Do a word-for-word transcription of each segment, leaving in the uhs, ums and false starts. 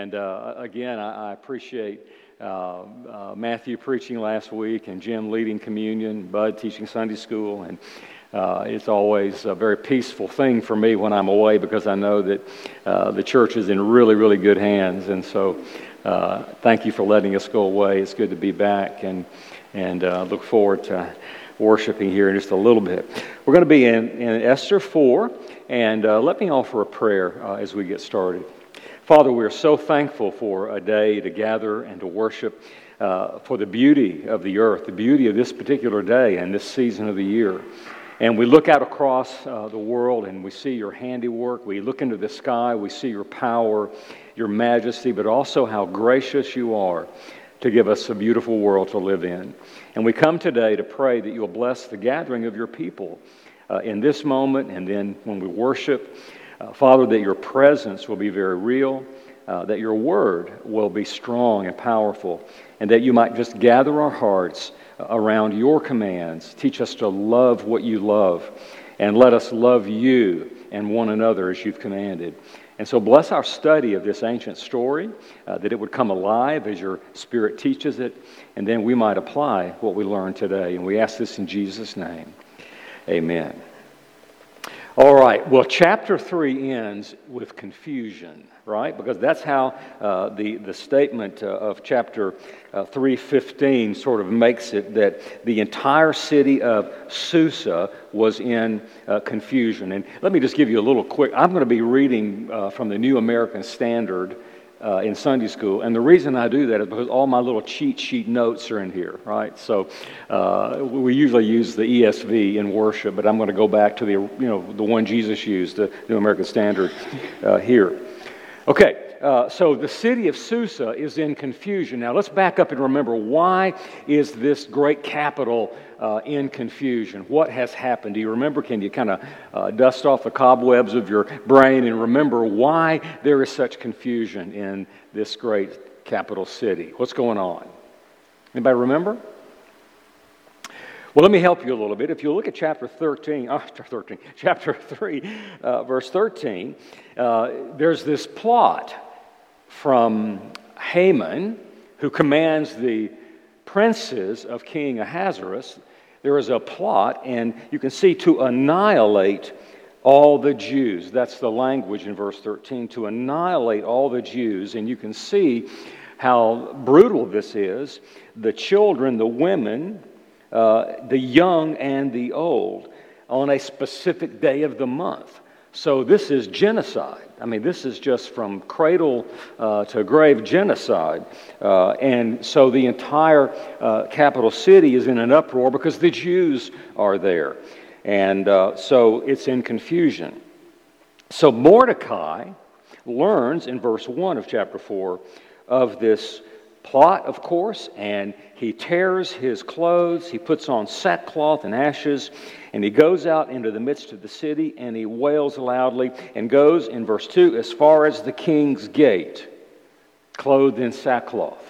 And uh, again, I, I appreciate uh, uh, Matthew preaching last week and Jim leading communion, Bud teaching Sunday school. And uh, it's always a very peaceful thing for me when I'm away because I know that uh, the church is in really, really good hands. And so uh, thank you for letting us go away. It's good to be back, and, and uh, look forward to worshiping here in just a little bit. We're going to be in, in Esther four, and uh, let me offer a prayer uh, as we get started. Father, we are so thankful for a day to gather and to worship, uh, for the beauty of the earth, the beauty of this particular day and this season of the year. And we look out across uh, the world and we see your handiwork. We look into the sky, we see your power, your majesty, but also how gracious you are to give us a beautiful world to live in. And we come today to pray that you'll bless the gathering of your people uh, in this moment, and then when we worship, uh, Father, that your presence will be very real, uh, that your word will be strong and powerful, and that you might just gather our hearts around your commands. Teach us to love what you love, and let us love you and one another as you've commanded. And so bless our study of this ancient story, uh, that it would come alive as your Spirit teaches it, and then we might apply what we learned today. And we ask this in Jesus' name. Amen. All right, well, chapter three ends with confusion, right? Because that's how uh, the, the statement uh, of chapter uh, three fifteen sort of makes it, that the entire city of Susa was in uh, confusion. And let me just give you a little quick, I'm going to be reading uh, from the New American Standard Uh, in Sunday school, and the reason I do that is because all my little cheat sheet notes are in here, right? So uh, we usually use the E S V in worship, but I'm going to go back to the you know the one Jesus used, the New American Standard uh, here. Okay, uh, so the city of Susa is in confusion. Now let's back up and remember, why is this great capital uh, in confusion? What has happened? Do you remember? Can you kind of uh, dust off the cobwebs of your brain and remember why there is such confusion in this great capital city? What's going on? Anybody remember? Well, let me help you a little bit. If you look at chapter thirteen, oh, thirteen, chapter three, uh, verse thirteen, uh, there's this plot from Haman, who commands the princes of King Ahasuerus. There is a plot, and you can see, to annihilate all the Jews. That's the language in verse thirteen, to annihilate all the Jews. And you can see how brutal this is. The children, the women, Uh, the young and the old, on a specific day of the month. So this is genocide. I mean, this is just from cradle uh, to grave genocide. Uh, and so the entire uh, capital city is in an uproar because the Jews are there. And uh, so it's in confusion. So Mordecai learns in verse one of chapter four of this plot, of course, and he tears his clothes, he puts on sackcloth and ashes, and he goes out into the midst of the city, and he wails loudly, and goes, in verse two, as far as the king's gate, clothed in sackcloth.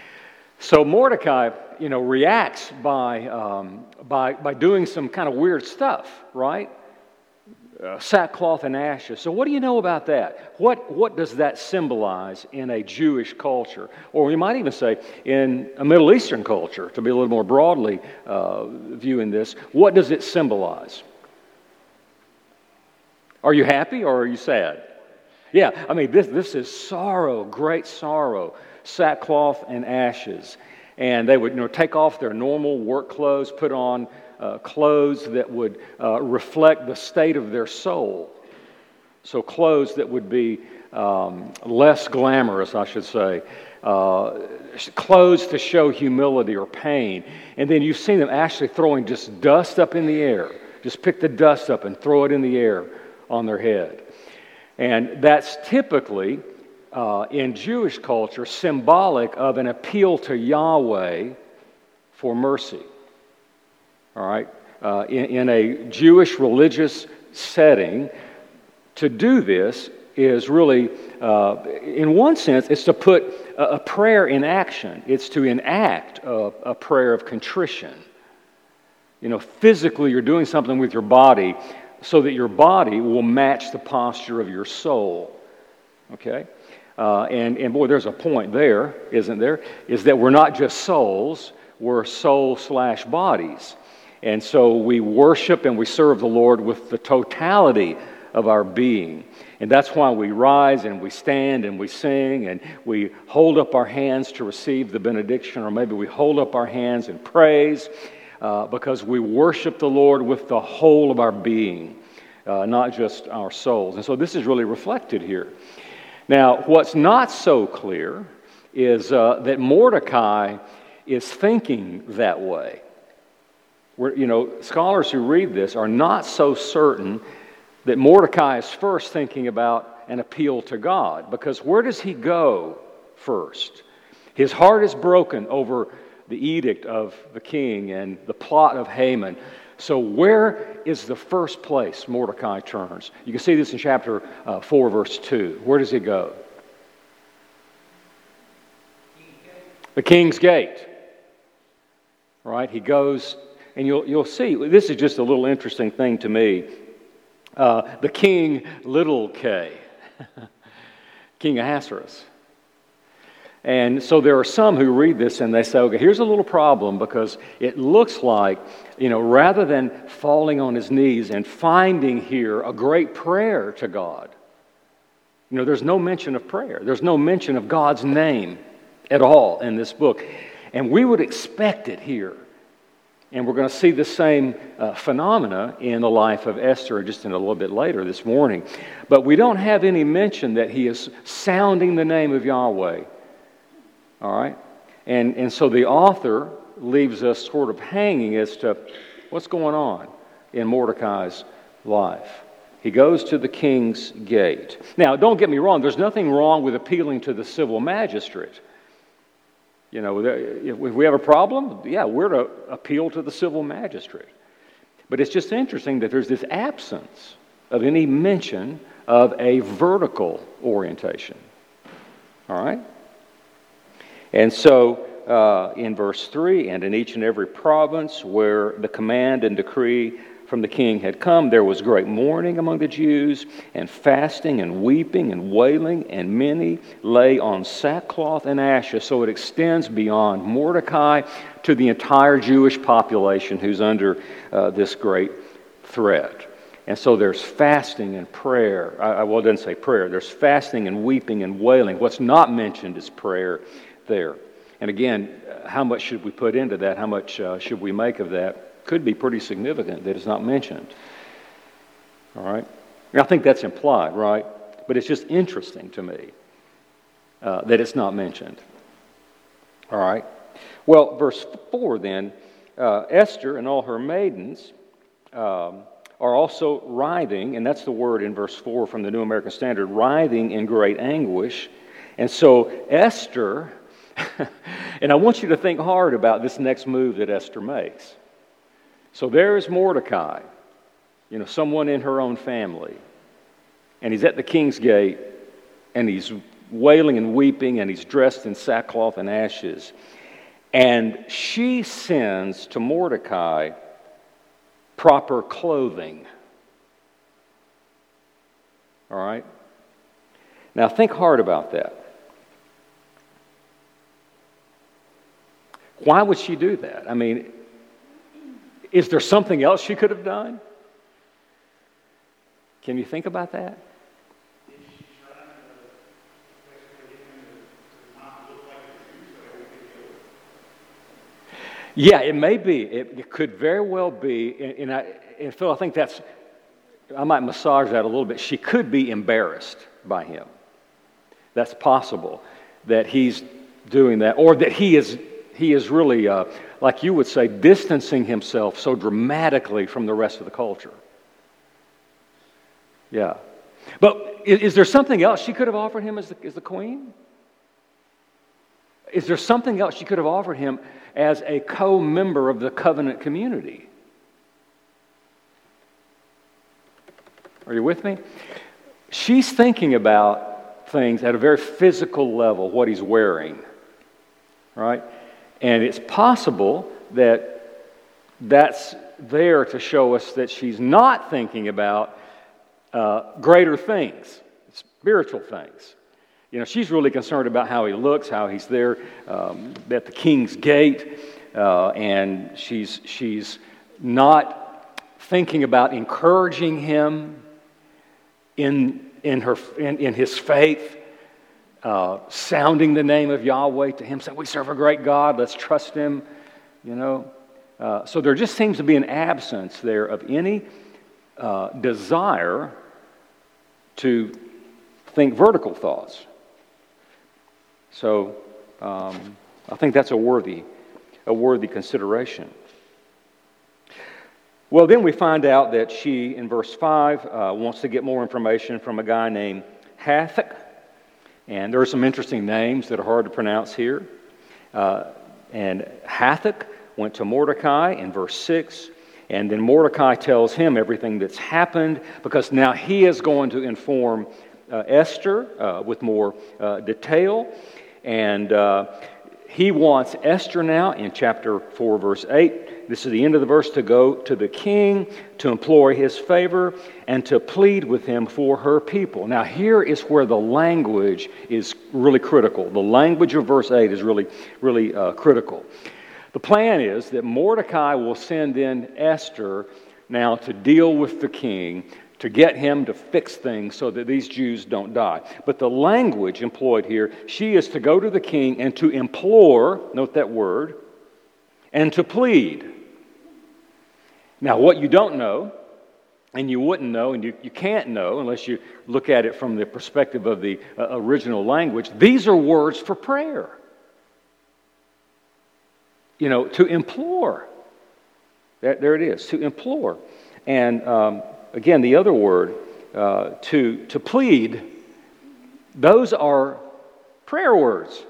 So Mordecai, you know, reacts by, um, by, by doing some kind of weird stuff, right? Uh, sackcloth and ashes. So what do you know about that? What what does that symbolize in a Jewish culture? Or we might even say in a Middle Eastern culture, to be a little more broadly uh, viewing this. What does it symbolize? Are you happy or are you sad? Yeah, I mean, this, this is sorrow, great sorrow, sackcloth and ashes. And they would, you know, take off their normal work clothes, put on Uh, clothes that would uh, reflect the state of their soul. So clothes that would be um, less glamorous, I should say. Uh, clothes to show humility or pain. And then you've seen them actually throwing just dust up in the air. Just pick the dust up and throw it in the air on their head. And that's typically, uh, in Jewish culture, symbolic of an appeal to Yahweh for mercy. All right, uh, in, in a Jewish religious setting, to do this is really, uh, in one sense, it's to put a, a prayer in action. It's to enact a, a prayer of contrition. You know, physically you're doing something with your body so that your body will match the posture of your soul. Okay? uh, and, and boy, there's a point there, isn't there? Is that we're not just souls, we're soul slash bodies. And so we worship and we serve the Lord with the totality of our being. And that's why we rise and we stand and we sing and we hold up our hands to receive the benediction, or maybe we hold up our hands in praise, uh, because we worship the Lord with the whole of our being, uh, not just our souls. And so this is really reflected here. Now, what's not so clear is uh, that Mordecai is thinking that way. We're, you know, scholars who read this are not so certain that Mordecai is first thinking about an appeal to God, because where does he go first? His heart is broken over the edict of the king and the plot of Haman. So where is the first place Mordecai turns? You can see this in chapter uh, four, verse two. Where does he go? The king's gate. Right? He goes, and you'll you'll see, this is just a little interesting thing to me. Uh, the king, little k, King Ahasuerus. And so there are some who read this and they say, okay, here's a little problem, because it looks like, you know, rather than falling on his knees and finding here a great prayer to God, you know, there's no mention of prayer. There's no mention of God's name at all in this book. And we would expect it here. And we're going to see the same uh, phenomena in the life of Esther just in a little bit later this morning. But we don't have any mention that he is sounding the name of Yahweh. All right? And, and so the author leaves us sort of hanging as to what's going on in Mordecai's life. He goes to the king's gate. Now, don't get me wrong. There's nothing wrong with appealing to the civil magistrate. You know, if we have a problem, yeah, we're to appeal to the civil magistrate. But it's just interesting that there's this absence of any mention of a vertical orientation. All right? And so, uh, in verse three, and in each and every province where the command and decree from the king had come, there was great mourning among the Jews, and fasting and weeping and wailing, and many lay on sackcloth and ashes. So it extends beyond Mordecai to the entire Jewish population who's under uh, this great threat. And so there's fasting and prayer. I, well, it doesn't say prayer. There's fasting and weeping and wailing. What's not mentioned is prayer there. And again, how much should we put into that? How much uh, should we make of that? Could be pretty significant that it's not mentioned. All right? And I think that's implied, right? But it's just interesting to me uh, that it's not mentioned. All right? Well, verse four then, uh, Esther and all her maidens um, are also writhing, and that's the word in verse four from the New American Standard, writhing in great anguish. And so Esther, and I want you to think hard about this next move that Esther makes. So there is Mordecai, you know, someone in her own family, and he's at the king's gate, and he's wailing and weeping, and he's dressed in sackcloth and ashes. And she sends to Mordecai proper clothing. All right? Now think hard about that. Why would she do that? I mean, is there something else she could have done? Can you think about that? Yeah, it may be. It, it could very well be. And, and, I, and Phil, I think that's, I might massage that a little bit. She could be embarrassed by him. That's possible that he's doing that, or that he is he is really, uh, like you would say, distancing himself so dramatically from the rest of the culture. Yeah. But is, is there something else she could have offered him as the, as the queen? Is there something else she could have offered him as a co-member of the covenant community? Are you with me? She's thinking about things at a very physical level, what he's wearing, right? And it's possible that that's there to show us that she's not thinking about uh, greater things, spiritual things. You know, she's really concerned about how he looks, how he's there um, at the king's gate, uh, and she's she's not thinking about encouraging him in in her in, in his faith, uh, sounding the name of Yahweh to him, saying, "We serve a great God. Let's trust Him." You know, uh, so there just seems to be an absence there of any uh, desire to think vertical thoughts. So um, I think that's a worthy, a worthy consideration. Well, then we find out that she, in verse five, uh, wants to get more information from a guy named Hathach. And there are some interesting names that are hard to pronounce here. Uh, and Hathach went to Mordecai in verse six. And then Mordecai tells him everything that's happened, because now he is going to inform uh, Esther uh, with more uh, detail. And uh, he wants Esther now, in chapter four, verse eight, this is the end of the verse, to go to the king to implore his favor and to plead with him for her people. Now here is where the language is really critical. The language of verse eight is really, really uh, critical. The plan is that Mordecai will send in Esther now to deal with the king, to get him to fix things so that these Jews don't die. But the language employed here, she is to go to the king and to implore, note that word, and to plead. Now, what you don't know, and you wouldn't know, and you, you can't know unless you look at it from the perspective of the uh, original language, these are words for prayer. You know, to implore. There, there it is, to implore. And um, again, the other word, uh, to, to plead, those are prayer words.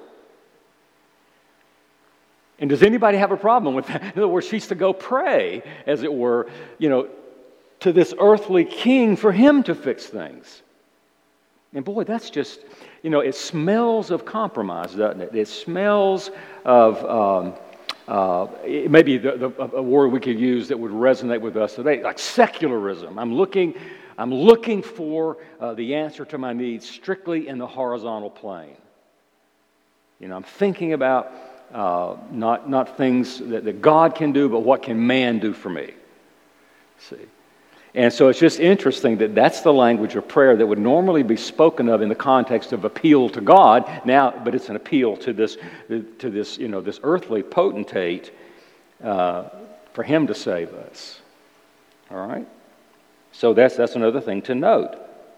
And does anybody have a problem with that? In other words, she's to go pray, as it were, you know, to this earthly king for him to fix things. And boy, that's just, you know, it smells of compromise, doesn't it? It smells of... Um, Uh, maybe the, the, a word we could use that would resonate with us today, like secularism. I'm looking, I'm looking for uh, the answer to my needs strictly in the horizontal plane. You know, I'm thinking about uh, not not things that, that God can do, but what can man do for me? See, and so it's just interesting that that's the language of prayer that would normally be spoken of in the context of appeal to God now, but it's an appeal to this, to this, you know, this earthly potentate uh, for him to save us. All right, so that's that's another thing to note.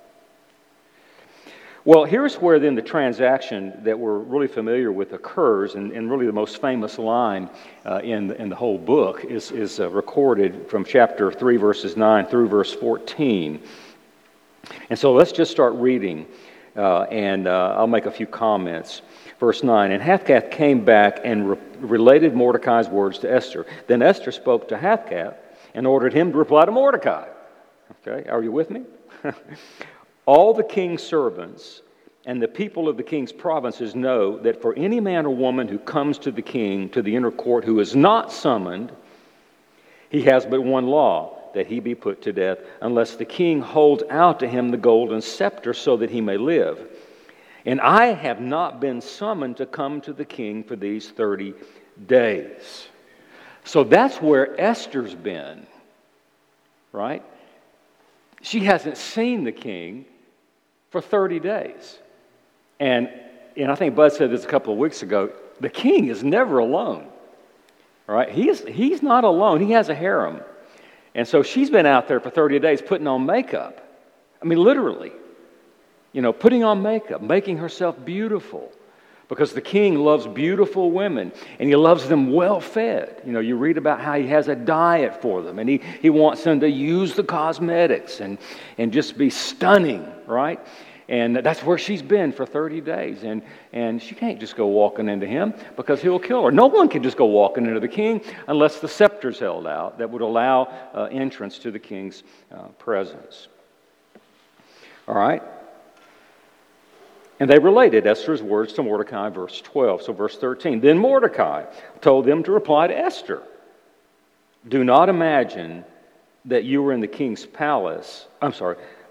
Well, here's where then the transaction that we're really familiar with occurs, and, and really the most famous line uh, in, the, in the whole book is, is uh, recorded from chapter three, verses nine through verse fourteen. And so let's just start reading, uh, and uh, I'll make a few comments. Verse nine, and Hathach came back and re- related Mordecai's words to Esther. Then Esther spoke to Hathach and ordered him to reply to Mordecai. Okay, are you with me? All the king's servants and the people of the king's provinces know that for any man or woman who comes to the king, to the inner court, who is not summoned, he has but one law, that he be put to death, unless the king holds out to him the golden scepter so that he may live. And I have not been summoned to come to the king for these thirty days. So that's where Esther's been, right? She hasn't seen the king for thirty days. And, and I think Bud said this a couple of weeks ago, the king is never alone. All right? He is, he's not alone. He has a harem. And so she's been out there for thirty days putting on makeup. I mean, literally. You know, putting on makeup, making herself beautiful. Because the king loves beautiful women, and he loves them well-fed. You know, you read about how he has a diet for them, and he, he wants them to use the cosmetics and, and just be stunning, right? And that's where she's been for thirty days. And, and she can't just go walking into him because he'll kill her. No one can just go walking into the king unless the scepter's held out that would allow uh, entrance to the king's uh, presence. All right? And they related Esther's words to Mordecai, verse twelve. So verse thirteen, then Mordecai told them to reply to Esther, do not imagine that you were in the king's palace. I'm sorry.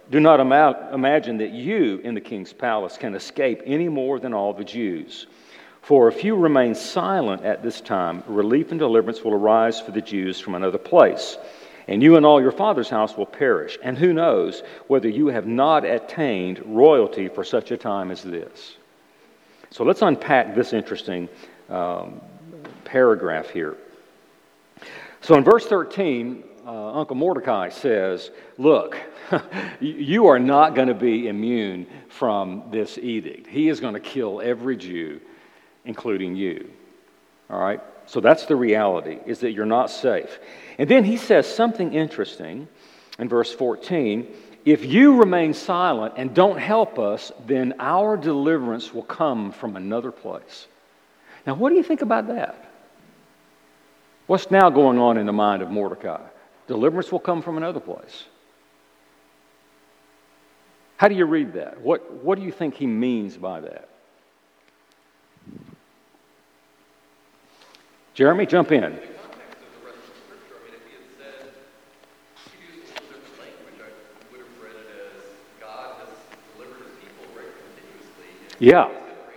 Do not ima- imagine that you in the king's palace can escape any more than all the Jews. For if you remain silent at this time, relief and deliverance will arise for the Jews from another place, and you and all your father's house will perish. And who knows whether you have not attained royalty for such a time as this." So let's unpack this interesting um, paragraph here. So in verse thirteen, uh, Uncle Mordecai says, look, you are not going to be immune from this edict. He is going to kill every Jew, including you. All right? So that's the reality, is that you're not safe. And then he says something interesting in verse fourteen. If you remain silent and don't help us, then our deliverance will come from another place. Now, what do you think about that? What's now going on in the mind of Mordecai? Deliverance will come from another place. How do you read that? What, what do you think he means by that? Jeremy, jump in. Yeah.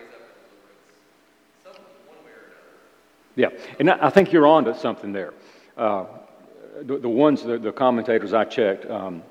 Yeah, and I think you're on to something there. Uh, the, the ones, the, the commentators I checked, um,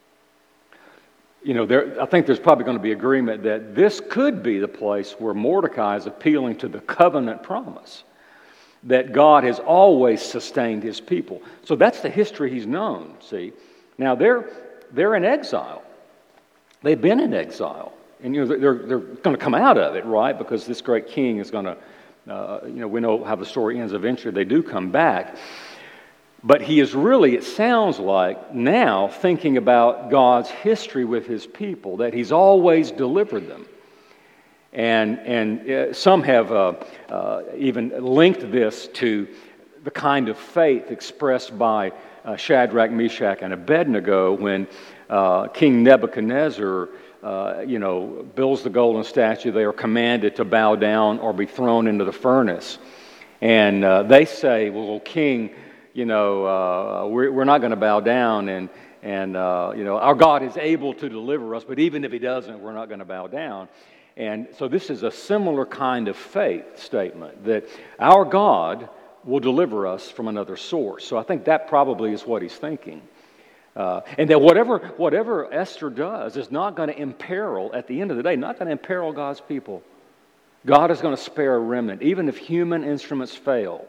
you know, there, I think there's probably going to be agreement that this could be the place where Mordecai is appealing to the covenant promise that God has always sustained his people. So that's the history he's known, see. Now, they're, they're in exile. They've been in exile. And, you know, they're, they're going to come out of it, right? Because this great king is going to, uh, you know, we know how the story ends eventually. They do come back. But he is really, it sounds like, now thinking about God's history with his people, that he's always delivered them. And, and uh, some have uh, uh, even linked this to the kind of faith expressed by uh, Shadrach, Meshach, and Abednego when uh, King Nebuchadnezzar Uh, you know, builds the golden statue. They are commanded to bow down or be thrown into the furnace. And uh, they say, well, King, you know, uh, we're, we're not going to bow down, and, and uh, you know, our God is able to deliver us, but even if he doesn't, we're not going to bow down. And so this is a similar kind of faith statement, that our God will deliver us from another source. So I think that probably is what he's thinking. Uh, and that whatever whatever Esther does is not going to imperil, at the end of the day, not going to imperil God's people. God is going to spare a remnant, even if human instruments fail.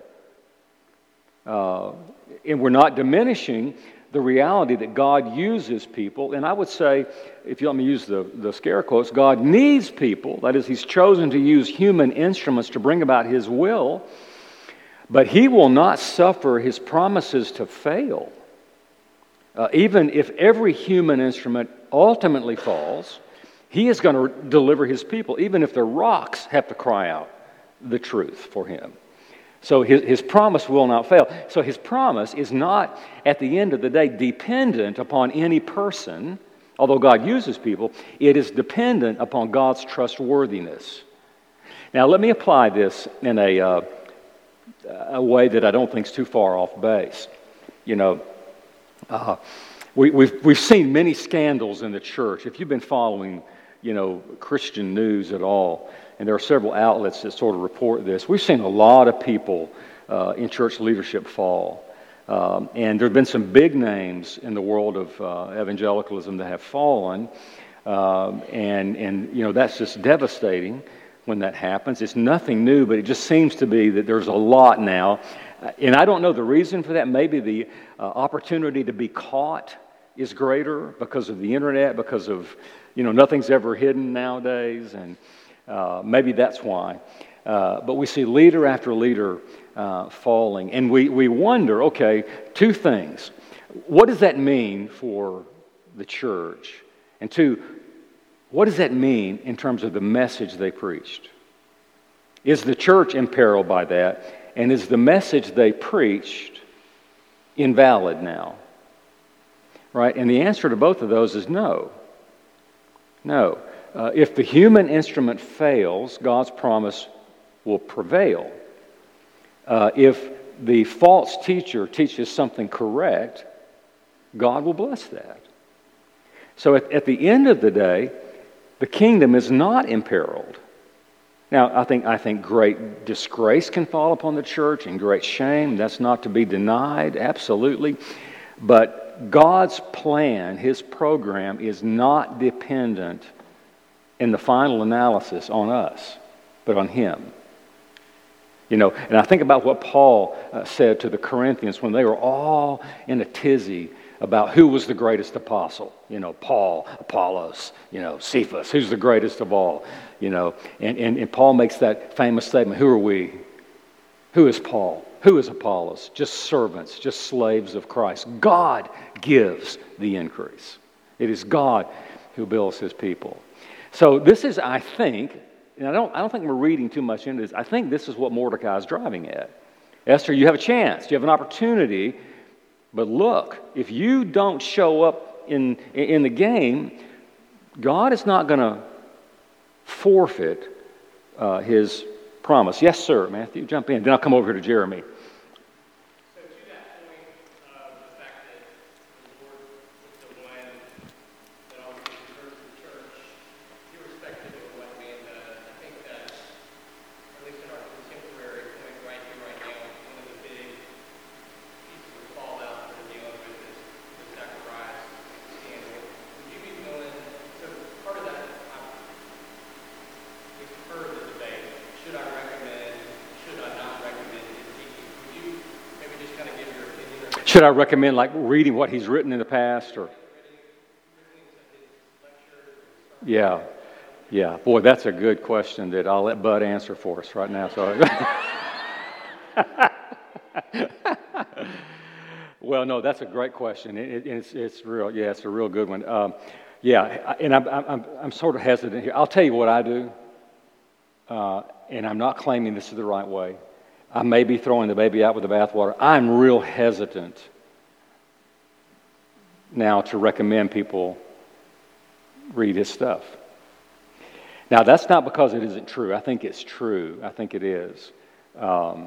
Uh, and we're not diminishing the reality that God uses people. And I would say, if you let me use the, the scare quotes, God needs people. That is, he's chosen to use human instruments to bring about his will. But he will not suffer his promises to fail. Uh, even if every human instrument ultimately falls, he is going to deliver his people, even if the rocks have to cry out the truth for him. So his, his promise will not fail. So his promise is not, at the end of the day, dependent upon any person, although God uses people. It is dependent upon God's trustworthiness. Now, let me apply this in a, uh, a way that I don't think is too far off base. You know, Uh, we, we've we've seen many scandals in the church. If you've been following, you know, Christian news at all, and there are several outlets that sort of report this, we've seen a lot of people uh, in church leadership fall, um, and there have been some big names in the world of uh, evangelicalism that have fallen, um, and and you know that's just devastating when that happens. It's nothing new, but it just seems to be that there's a lot now. And I don't know the reason for that. Maybe the uh, opportunity to be caught is greater because of the internet, because of, you know, nothing's ever hidden nowadays, and uh, maybe that's why. Uh, but we see leader after leader uh, falling, and we, we wonder, okay, two things. What does that mean for the church? And two, what does that mean in terms of the message they preached? Is the church imperiled by that? And is the message they preached invalid now? Right? And the answer to both of those is no. No. Uh, if the human instrument fails, God's promise will prevail. Uh, if the false teacher teaches something correct, God will bless that. So at, at the end of the day, the kingdom is not imperiled. Now, I think I think great disgrace can fall upon the church and great shame. That's not to be denied, absolutely. But God's plan, His program, is not dependent in the final analysis on us, but on Him. You know, and I think about what Paul uh, said to the Corinthians when they were all in a tizzy about who was the greatest apostle. You know, Paul, Apollos, you know, Cephas, who's the greatest of all, you know. And, and, and Paul makes that famous statement, who are we? Who is Paul? Who is Apollos? Just servants, just slaves of Christ. God gives the increase. It is God who builds His people. So this is, I think, and I don't, I don't think we're reading too much into this, I think this is what Mordecai is driving at. Esther, you have a chance, you have an opportunity. But look, if you don't show up in, in the game, God is not going to forfeit uh, His promise. Yes, sir, Matthew, jump in. Then I'll come over here to Jeremy. So to that point, uh, the fact that the Lord puts a blend that always serves the church, irrespective of what man does, I think that, at least in our contemporary point right here, right now, one of the big pieces of fallout that we're dealing with is the Zacharias scandal. Would you be willing, so part of that, um, we've heard the debate, should I recommend, should I not recommend his teaching? Would you maybe just kind of give your opinion? Or Should I recommend like reading what he's written in the past? Or Yeah, yeah. Boy, that's a good question that I'll let Bud answer for us right now. So. Well, no, that's a great question. It, it, it's, it's real. Yeah, it's a real good one. Um, yeah, and I'm, I'm, I'm sort of hesitant here. I'll tell you what I do, uh, and I'm not claiming this is the right way. I may be throwing the baby out with the bathwater. I'm real hesitant now to recommend people read his stuff. Now, that's not because it isn't true. I think it's true. I think it is. Um,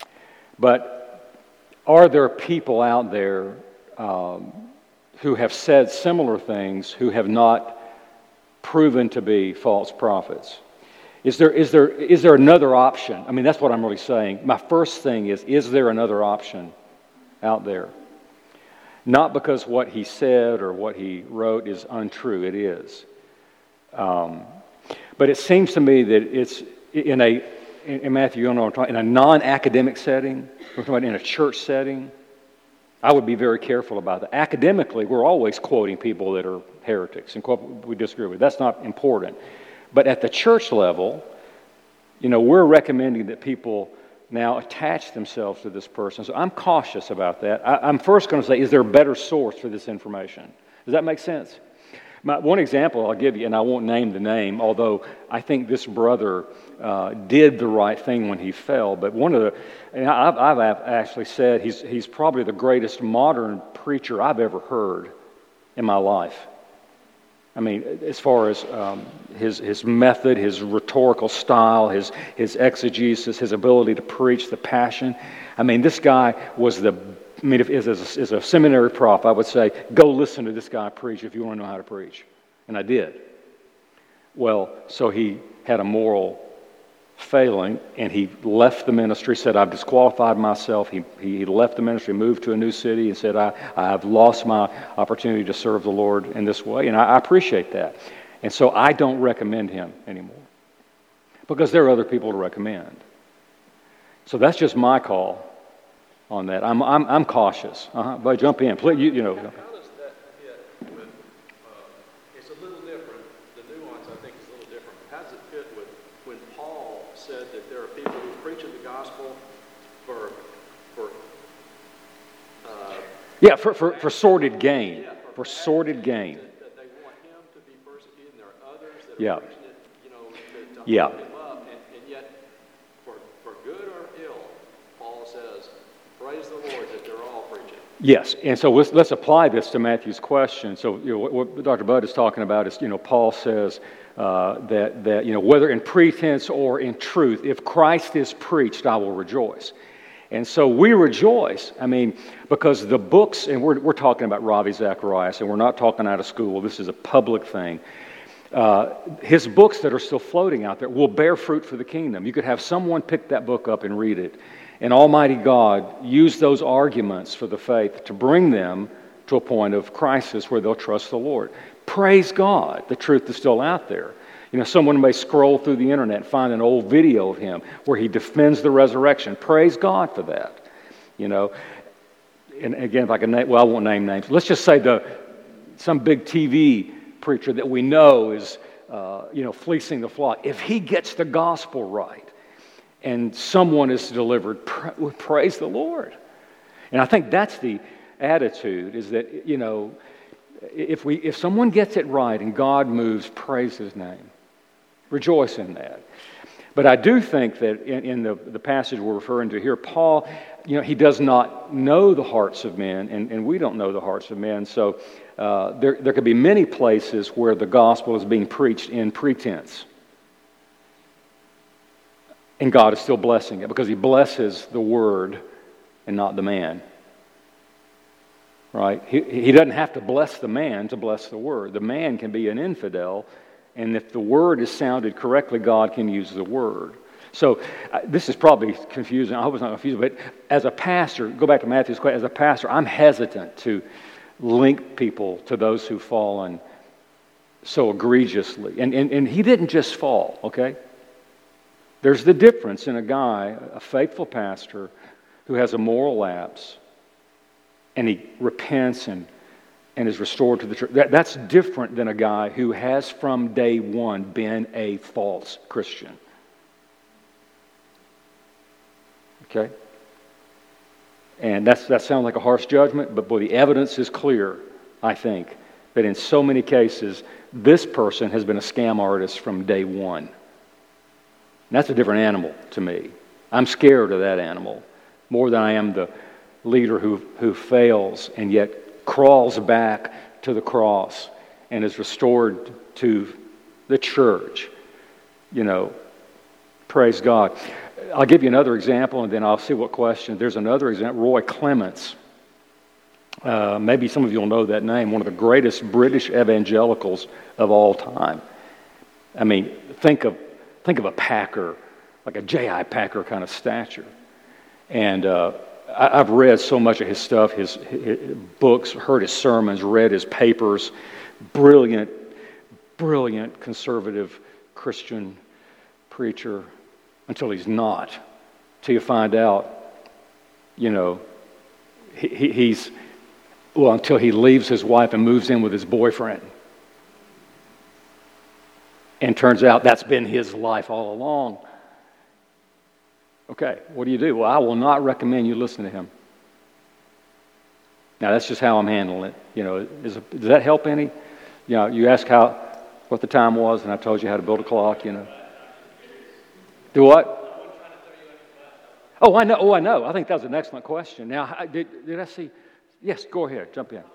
but are there people out there um, who have said similar things who have not proven to be false prophets? Is there is there is there another option? I mean, that's what I'm really saying. My first thing is, is there another option out there? Not because what he said or what he wrote is untrue. It is. Um, but it seems to me that it's in a, in Matthew, you know what I'm talking, in a non-academic setting, we're talking about in a church setting, I would be very careful about that. Academically, we're always quoting people that are heretics and quote we disagree with. That's not important. But at the church level, you know, we're recommending that people now attach themselves to this person. So I'm cautious about that. I, I'm first going to say, is there a better source for this information? Does that make sense? My, one example I'll give you, and I won't name the name, although I think this brother uh, did the right thing when he fell. But one of the, and I've, I've actually said he's he's probably the greatest modern preacher I've ever heard in my life. I mean, as far as um, his his method, his rhetorical style, his his exegesis, his ability to preach, the passion. I mean, this guy was the. I mean, if as a, as a seminary prof, I would say, go listen to this guy preach if you want to know how to preach, and I did. Well, so he had a moral failing, and he left the ministry. Said, "I've disqualified myself." He he left the ministry, moved to a new city, and said, "I I've lost my opportunity to serve the Lord in this way," and I, I appreciate that. And so I don't recommend him anymore because there are other people to recommend. So that's just my call on that. I'm I'm I'm cautious. Uh-huh. But jump in, please. You, you know. How does that fit with? Uh, it's a little different. The nuance, I think, is a little different. How does it fit with when Paul said that there are people who preach the gospel for for uh, yeah for, for for sordid gain, yeah, for, for sordid gain. That, that they want him to be persecuted, and there are others that are Yeah. preaching it, you know, to, to Yeah. hold him up, and, and yet, for for good or ill, Paul says, "Praise the Lord that they're all preaching." Yes, and so let's, let's apply this to Matthew's question. So you know, what, what Doctor Budd is talking about is, you know, Paul says uh, that, that, you know, whether in pretense or in truth, if Christ is preached, I will rejoice. And so we rejoice. I mean, because the books, and we're, we're talking about Ravi Zacharias, and we're not talking out of school. This is a public thing. Uh, his books that are still floating out there will bear fruit for the kingdom. You could have someone pick that book up and read it. And Almighty God used those arguments for the faith to bring them to a point of crisis where they'll trust the Lord. Praise God, the truth is still out there. You know, someone may scroll through the internet and find an old video of him where he defends the resurrection. Praise God for that. You know, and again, if I can name, well, I won't name names. Let's just say the some big T V preacher that we know is, uh, you know, fleecing the flock. If he gets the gospel right and someone is delivered, pra- praise the Lord. And I think that's the attitude, is that, you know, if we if someone gets it right and God moves, praise His name. Rejoice in that. But I do think that in, in the, the passage we're referring to here, Paul, you know, he does not know the hearts of men, and, and we don't know the hearts of men. So uh, there, there could be many places where the gospel is being preached in pretense. And God is still blessing it because He blesses the word and not the man. Right? He, he doesn't have to bless the man to bless the word. The man can be an infidel, and if the word is sounded correctly, God can use the word. So uh, this is probably confusing. I hope it's not confusing, but as a pastor, go back to Matthew's question, as a pastor, I'm hesitant to link people to those who've fallen so egregiously. And, and, and he didn't just fall, okay? There's the difference in a guy, a faithful pastor, who has a moral lapse, and he repents and, and is restored to the church. That, that's different than a guy who has from day one been a false Christian. Okay? And that's, that sounds like a harsh judgment, but boy, the evidence is clear, I think, that in so many cases, this person has been a scam artist from day one. And that's a different animal to me. I'm scared of that animal more than I am the leader who, who fails and yet crawls back to the cross and is restored to the church. You know, praise God. I'll give you another example and then I'll see what question. There's another example, Roy Clements. Uh, maybe some of you will know that name, one of the greatest British evangelicals of all time. I mean, think of think of a Packer, like a J I Packer kind of stature. And uh, I, I've read so much of his stuff, his, his books, heard his sermons, read his papers. Brilliant, brilliant conservative Christian preacher until he's not. Till you find out, you know, he, he, he's, well, until he leaves his wife and moves in with his boyfriend. And turns out that's been his life all along. Okay, what do you do? Well, I will not recommend you listen to him. Now, that's just how I'm handling it. You know, is, does that help any? You know, you ask how, what the time was, and I told you how to build a clock, you know. Do what? Oh, I know. Oh, I know. I think that was an excellent question. Now, I- did, did I see? Yes, go ahead. Jump in.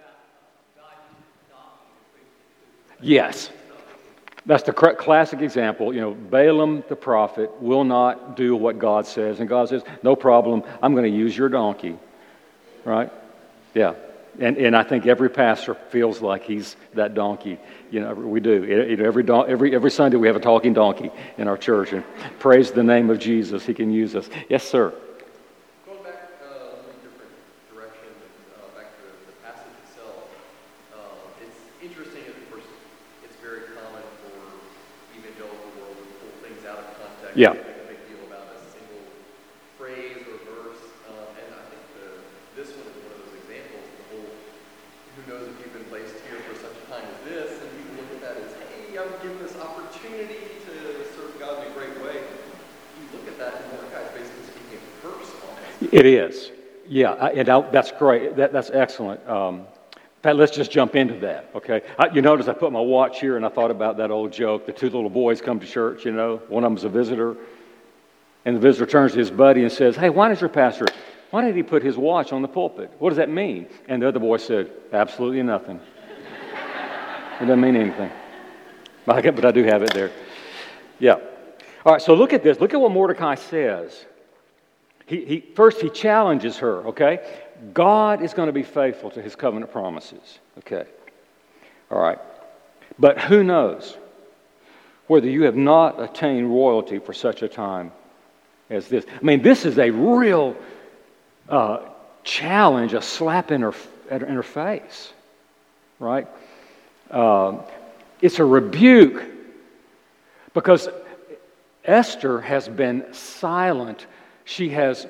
Yes. That's the classic example. You know, Balaam the prophet will not do what God says. And God says, no problem, I'm going to use your donkey. Right? Yeah. And and I think every pastor feels like he's that donkey. You know, we do. It, it, every, don- every, every Sunday we have a talking donkey in our church. And praise the name of Jesus, he can use us. Yes, sir. Going back uh, a little different direction, uh, back to the passage itself, uh, it's interesting, of course, it's very common for evangelical world to pull things out of context. Yeah. And make a big deal about a single phrase or verse. Uh, and I think the, this one is one of those examples. The whole, who knows if you've been placed here for such a time as this, and people look at that as, hey, I'm given this opportunity to serve God in a great way. You look at that, and Mordecai is basically speaking a curse on it. It is. Yeah, I, and I, that's great. That, that's excellent. Um, in fact, let's just jump into that, okay? I, you notice I put my watch here, and I thought about that old joke. The two little boys come to church, you know. One of them's a visitor, and the visitor turns to his buddy and says, hey, why does your pastor, why did he put his watch on the pulpit? What does that mean? And the other boy said, absolutely nothing. It doesn't mean anything. But I, but I do have it there. Yeah. All right, so look at this. Look at what Mordecai says. He, he, first, he challenges her, okay? God is going to be faithful to his covenant promises, okay? All right. But who knows whether you have not attained royalty for such a time as this. I mean, this is a real uh, challenge, a slap in her, in her face, right? Uh, it's a rebuke because Esther has been silent. She has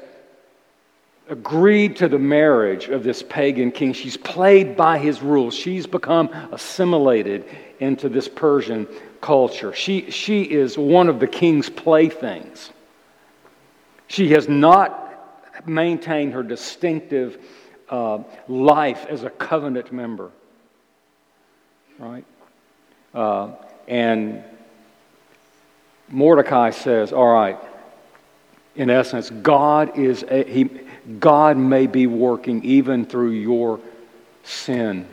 agreed to the marriage of this pagan king. She's played by his rules. She's become assimilated into this Persian culture. She, she is one of the king's playthings. She has not maintained her distinctive uh, life as a covenant member. Right? Uh, and Mordecai says, all right, in essence, God is a, he, God may be working even through your sin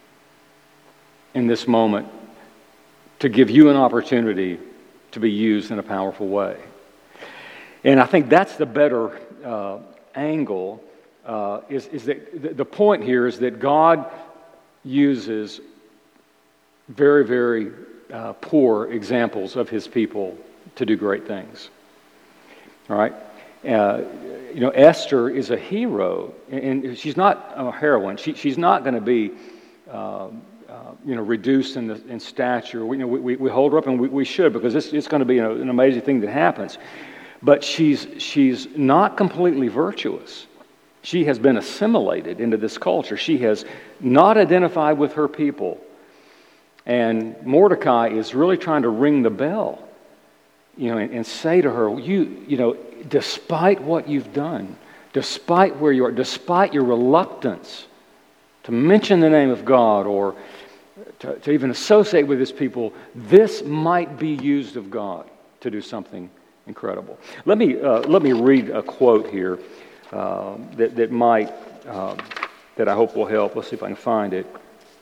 in this moment to give you an opportunity to be used in a powerful way. And I think that's the better uh, angle, uh, is, is that the point here is that God uses very, very uh, poor examples of his people to do great things. All right? Uh, you know, Esther is a hero, and she's not a heroine. She, she's not going to be, uh, uh, you know, reduced in, the, in stature. We, you know, we, we hold her up, and we, we should, because it's, it's going to be you know, an amazing thing that happens. But she's she's not completely virtuous. She has been assimilated into this culture. She has not identified with her people. And Mordecai is really trying to ring the bell, you know, and, and say to her, you, you know, despite what you've done, despite where you are, despite your reluctance to mention the name of God or to, to even associate with his people, this might be used of God to do something incredible. Let me uh, let me read a quote here uh, that that might uh, that I hope will help. Let's see if I can find it.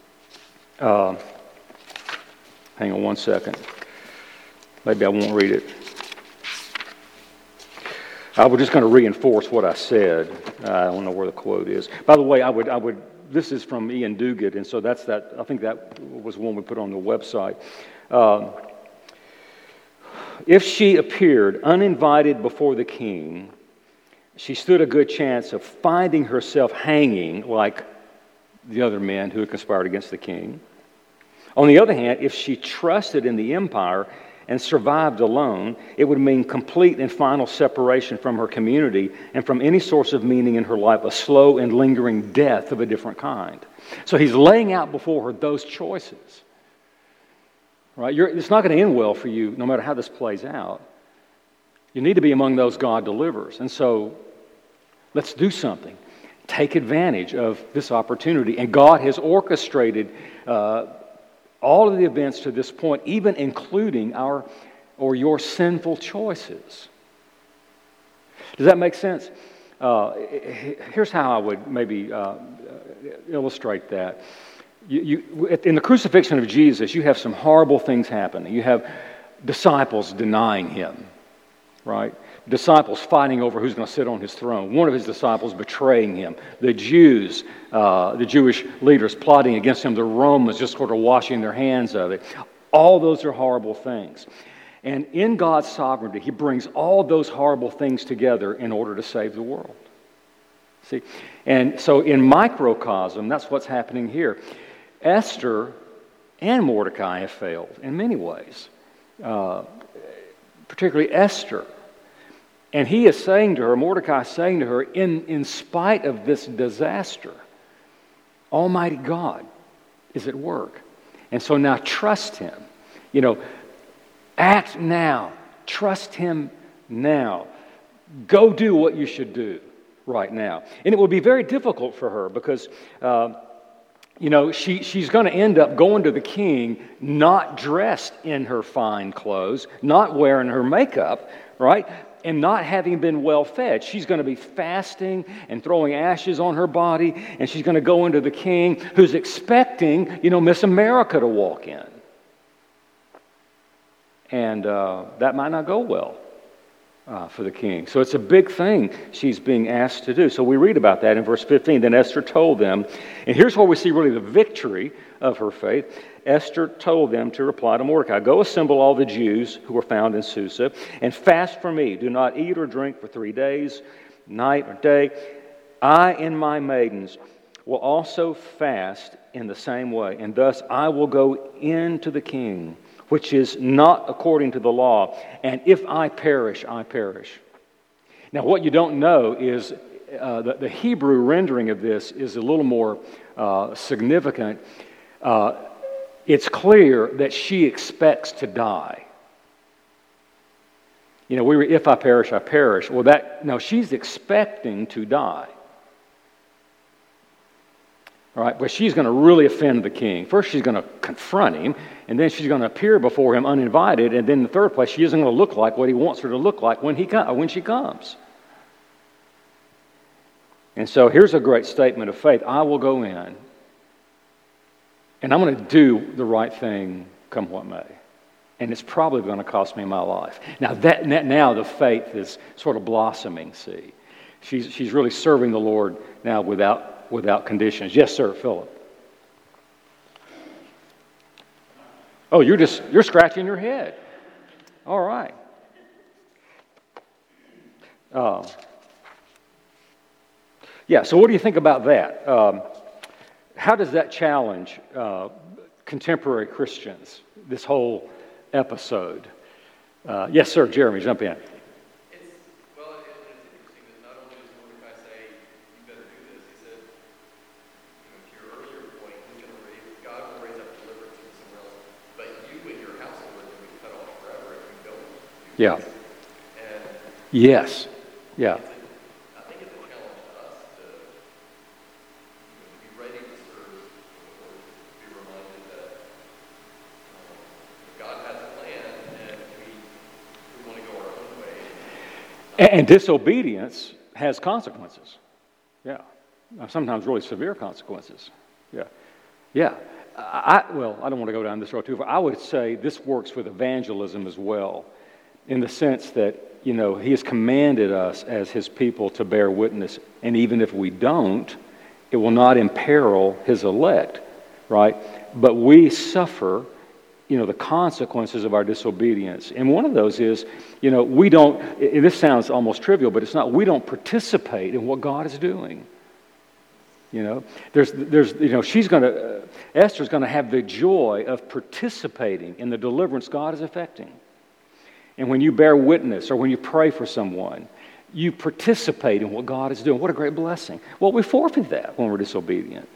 Uh, hang on one second. Maybe I won't read it. I was just going to reinforce what I said. I don't know where the quote is. By the way, I would I would. This is from Ian Duguid, and so that's that. I think that was one we put on the website. Um, If she appeared uninvited before the king, she stood a good chance of finding herself hanging like the other men who had conspired against the king. On the other hand, if she trusted in the empire and survived alone, it would mean complete and final separation from her community and from any source of meaning in her life, a slow and lingering death of a different kind. So he's laying out before her those choices. Right? You're, it's not going to end well for you no matter how this plays out. You need to be among those God delivers. And so let's do something. Take advantage of this opportunity. And God has orchestrated uh, all of the events to this point, even including our or your sinful choices. Does that make sense? Uh, here's how I would maybe uh, illustrate that. You, you, in the crucifixion of Jesus, you have some horrible things happening. You have disciples denying him, right? Disciples fighting over who's going to sit on his throne. One of his disciples betraying him. The Jews, uh, the Jewish leaders plotting against him. The Romans just sort of washing their hands of it. All those are horrible things. And in God's sovereignty, he brings all those horrible things together in order to save the world. See? And so in microcosm, that's what's happening here. Esther and Mordecai have failed in many ways, uh, particularly Esther. And he is saying to her, Mordecai is saying to her, in, in spite of this disaster, Almighty God is at work. And so now trust him. You know, act now. Trust him now. Go do what you should do right now. And it will be very difficult for her because... Uh, You know, she, she's going to end up going to the king not dressed in her fine clothes, not wearing her makeup, right? And not having been well fed. She's going to be fasting and throwing ashes on her body, and she's going to go into the king who's expecting, you know, Miss America to walk in. And uh, that might not go well. uh, for the king. So it's a big thing she's being asked to do. So we read about that in verse fifteen. Then Esther told them, and here's where we see really the victory of her faith. Esther told them to reply to Mordecai, "Go assemble all the Jews who were found in Susa, and fast for me. Do not eat or drink for three days, night or day. I and my maidens will also fast in the same way, and thus I will go in to the king, which is not according to the law. And if I perish, I perish." Now, what you don't know is uh, the, the Hebrew rendering of this is a little more uh, significant. Uh, it's clear that she expects to die. You know, we were, if I perish, I perish. Well, that no, she's expecting to die. All right, but she's going to really offend the king. First, she's going to confront him, and then she's going to appear before him uninvited, and then in the third place, she isn't going to look like what he wants her to look like when he when she comes. And so here's a great statement of faith. I will go in, and I'm going to do the right thing come what may. And it's probably going to cost me my life. Now, that now the faith is sort of blossoming, see. She's, she's really serving the Lord now without without conditions. Yes, sir, Philip. Oh, you're just, you're scratching your head. All right. Uh, yeah, so what do you think about that? Um, how does that challenge uh, contemporary Christians, this whole episode? Uh, yes, sir, Jeremy, jump in. Yeah. And yes. Yeah. I think it's a challenge to us to, you know, be ready to serve the Lord, to be reminded that um, God has a plan, and we we want to go our own way. And, and disobedience has consequences. Yeah. Sometimes really severe consequences. Yeah. Yeah. I, well, I don't want to go down this road too far. I would say this works with evangelism as well, in the sense that, you know, He has commanded us as His people to bear witness, and even if we don't, it will not imperil His elect, right? But we suffer, you know, the consequences of our disobedience. And one of those is, you know, we don't, and this sounds almost trivial, but it's not, we don't participate in what God is doing. You know, there's, there's, you know, she's going to, uh, Esther's going to have the joy of participating in the deliverance God is effecting. And when you bear witness or when you pray for someone, you participate in what God is doing. What a great blessing. Well, we forfeit that when we're disobedient.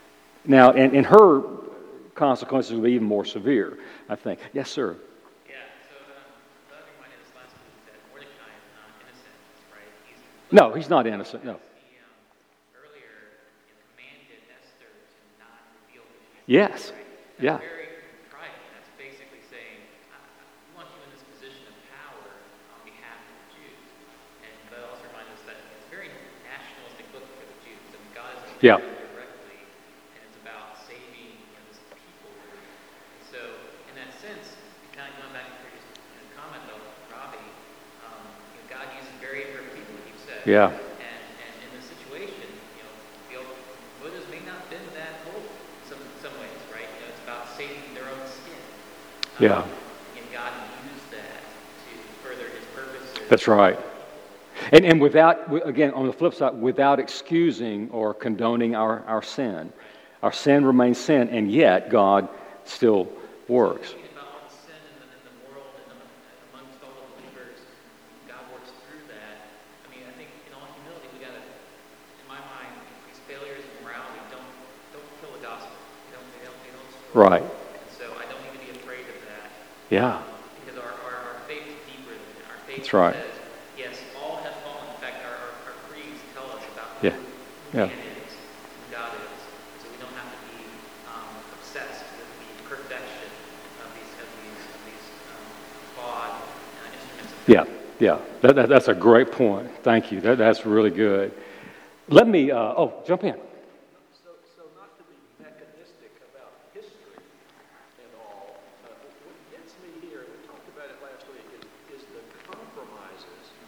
Now, and, and her consequences will be even more severe, I think. Yes, sir. Yeah, so um, that reminded us last week that Mordecai is not innocent, right? He's no, he's not innocent, no. He um, earlier commanded Esther to not reveal who she is. Yes, right? yeah. Very private. That's basically saying, I, I want you in this position of power on behalf of the Jews. And that also reminds us that it's a very nationalistic book for the Jews. I mean, God is Yeah. directly, and it's about saving, you know, this people group. And so, in that sense, kind of going back to your previous you know, comment about Robbie, um, you know, God uses very imperfect people, like you said. Yeah. And, and in this situation, you know, the motives may not have been that holy in some, some ways, right? You know, it's about saving their own skin. Um, Yeah. And God used that to further His purposes. That's right. And and without, again, on the flip side, without excusing or condoning our, our sin. Our sin remains sin, and yet God still works. Thinking about all the sin in the, in the world and amongst all the believers, God works through that. I mean, I think in all humility, we got to, in my mind, these failures in morality don't don't kill the gospel. They don't. They don't. They don't destroy Right. it. And so I don't need to be afraid of that. Yeah. Um, because our, our, our faith is deeper than that. Our faith That's right. says, yes, all have fallen. In fact, our, our, our creeds tell us about Yeah. who, who Yeah. man is, who God is. So we don't have to be um, obsessed with the perfection of these of these of these um, flawed uh, instruments of Yeah, yeah. That, that, that's a great point. Thank you. That, that's really good. Let me, uh, oh, jump in. So, so not to be mechanistic about history and all, uh, what gets me here, and we talked about it last week, is, is the compromises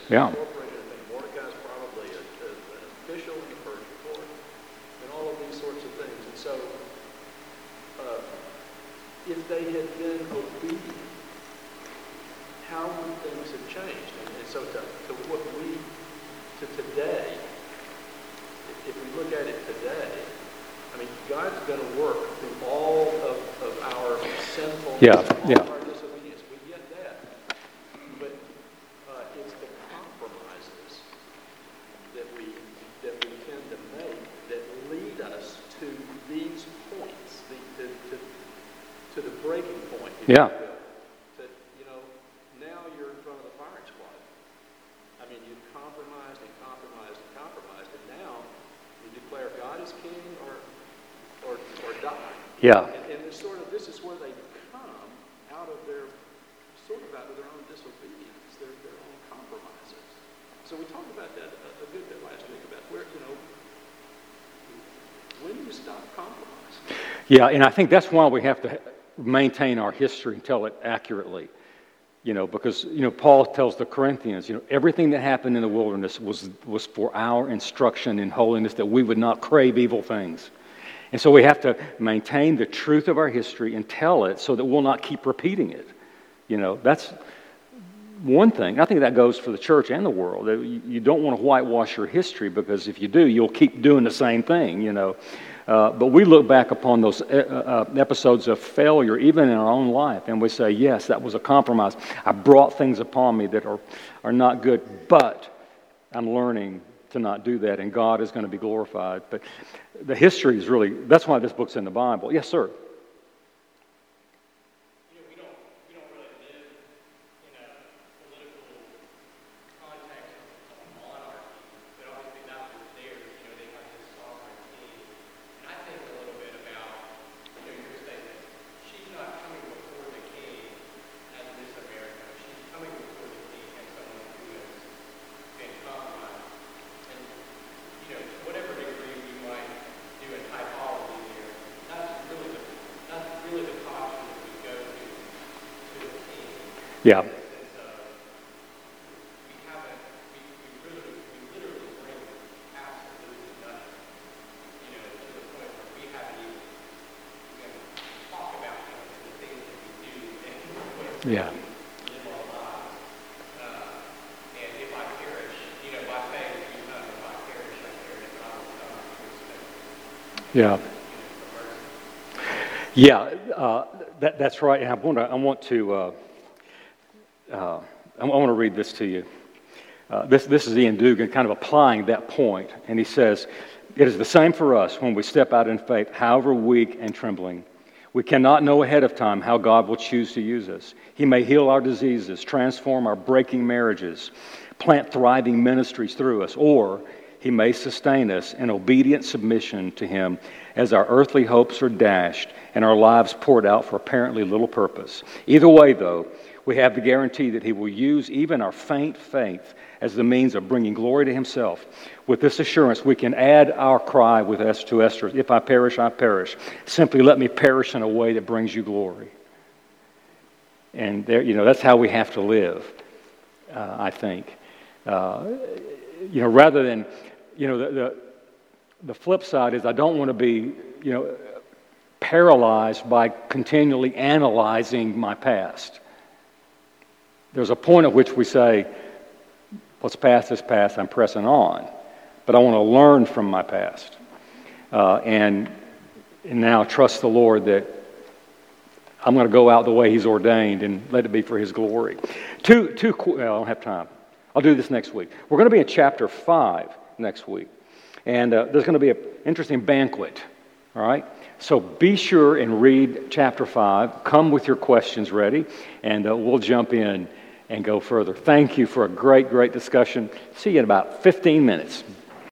Yeah. incorporated. I think Mordecai's probably a, a, an official in the Persian court, and all of these sorts of things. And so, uh, if they had been obedient, how would things have changed? And, and so, to, to what we, to today, if, if we look at it today, I mean, God's going to work through all of, of our sinfulness, Yeah, all yeah. of our disobedience. We get that. But uh, it's the compromises that we that we tend to make that lead us to these points, the, to, to, to the breaking point. if Yeah. you will. That, you know, now you're in front of the firing squad. I mean, you've compromised and compromised and compromised, and now you declare God is king or or, or die. Yeah. And, and this sort of this is where they come out of their sort of out of their own disobedience, their their own compromises. So we talked about that a, a good bit last week about where, you know, when do you stop compromising? Yeah, and I think that's why we have to maintain our history and tell it accurately. You know, because, you know, Paul tells the Corinthians, you know, everything that happened in the wilderness was was for our instruction in holiness, that we would not crave evil things. And so we have to maintain the truth of our history and tell it so that we'll not keep repeating it. You know, that's one thing. I think that goes for the church and the world. You don't want to whitewash your history, because if you do, you'll keep doing the same thing, you know. Uh, but we look back upon those uh, uh, episodes of failure, even in our own life, and we say, yes, that was a compromise. I brought things upon me that are, are not good, but I'm learning to not do that, and God is going to be glorified. But the history is really, that's why this book's in the Bible. Yes, sir. You know, we don't, we don't really live in a political context of monarchy, but obviously that was theirs. You know, they have this sovereign king. And I think a little bit about, you know, your statement. She's not coming before the king as Miss America. She's coming before the king as someone who has been compromised. And, you know, to whatever degree we might do a typology here, that's really the, that's really the posture that we go to to the king. Yeah. In the sense of, we haven't, we, we really, we literally bring absolutely nothing, you know, to the point where we haven't even, you know, talk about, you know, the things that we do and the way that Yeah. we live our lives. Uh, and if I perish, you know, by faith, you know, if I perish, I perish, but I will come to expect, Yeah. you know, the mercy. Yeah, uh, that, that's right. And I want to, I want to, uh, uh, I want to read this to you. Uh, this, this is Ian Dugan kind of applying that point. And he says, it is the same for us when we step out in faith, however weak and trembling. We cannot know ahead of time how God will choose to use us. He may heal our diseases, transform our breaking marriages, plant thriving ministries through us, or He may sustain us in obedient submission to Him as our earthly hopes are dashed and our lives poured out for apparently little purpose. Either way, though, we have the guarantee that He will use even our faint faith as the means of bringing glory to Himself. With this assurance, we can add our cry with us to Esther, if I perish, I perish. Simply let me perish in a way that brings you glory. And there, you know, that's how we have to live, uh, I think. Uh, you know, rather than, you know, the, the the flip side is I don't want to be, you know, paralyzed by continually analyzing my past. There's a point at which we say, what's past is past, I'm pressing on. But I want to learn from my past. Uh, and, and now trust the Lord that I'm going to go out the way He's ordained and let it be for His glory. Two, two, well, I don't have time. I'll do this next week. We're going to be in chapter five next week. And uh, there's going to be an interesting banquet, all right? So be sure and read chapter five. Come with your questions ready, and uh, we'll jump in and go further. Thank you for a great, great discussion. See you in about fifteen minutes.